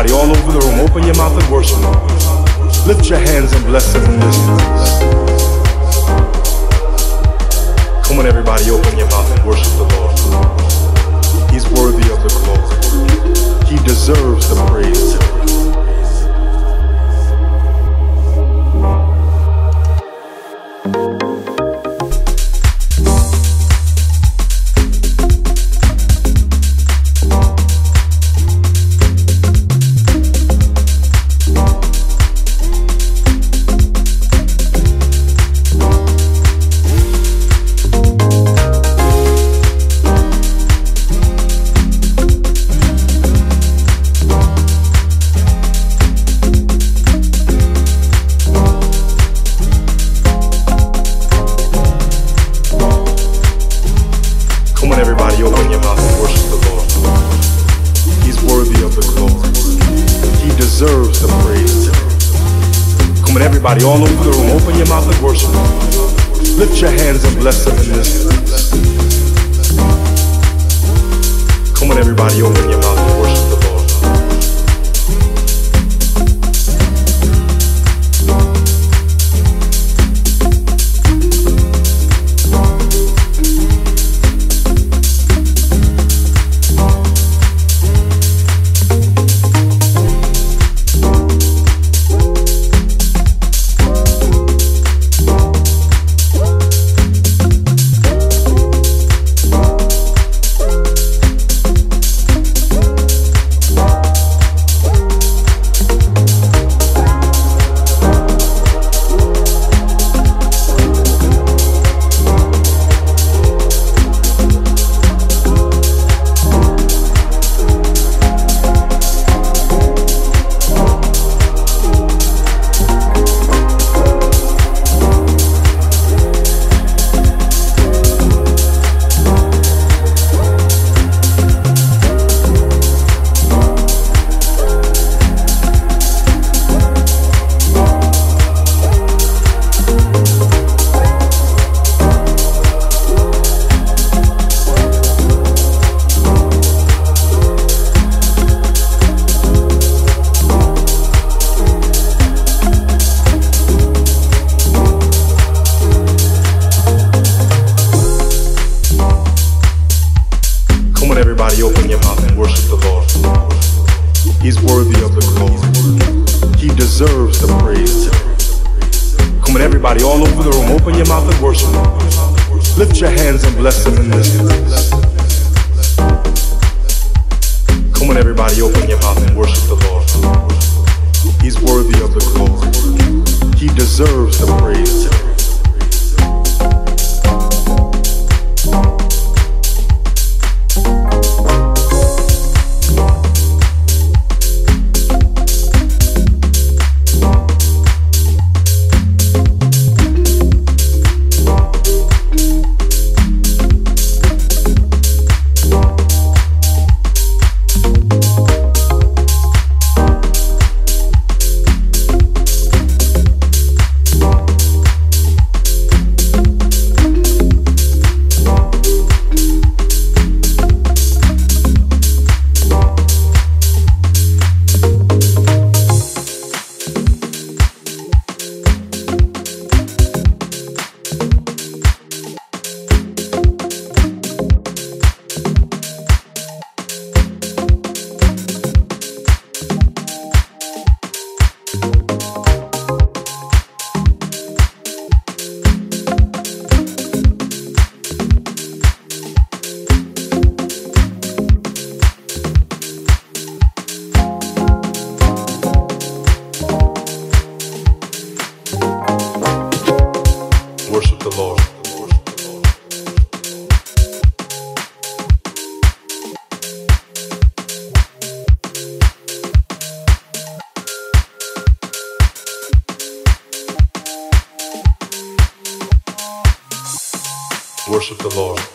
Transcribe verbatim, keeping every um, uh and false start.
everybody all over the room, open your mouth and worship Him. Lift your hands and bless Him in this place. Come on, everybody, open your mouth and worship the Lord. He's worthy of the glory. He deserves the praise. Everybody all over the room, open your mouth and worship Him. Lift your hands and bless Him in this place. Come on, everybody, open your mouth and worship the Lord. Everybody open your mouth and worship the Lord. He's worthy of the glory. He deserves the praise. Come on, everybody all over the room, open your mouth and worship Him. Lift your hands and bless Him in this place. Come on, everybody, open your mouth and worship the Lord. He's worthy of the glory. He deserves the praise. Worship the Lord. Worship the Lord.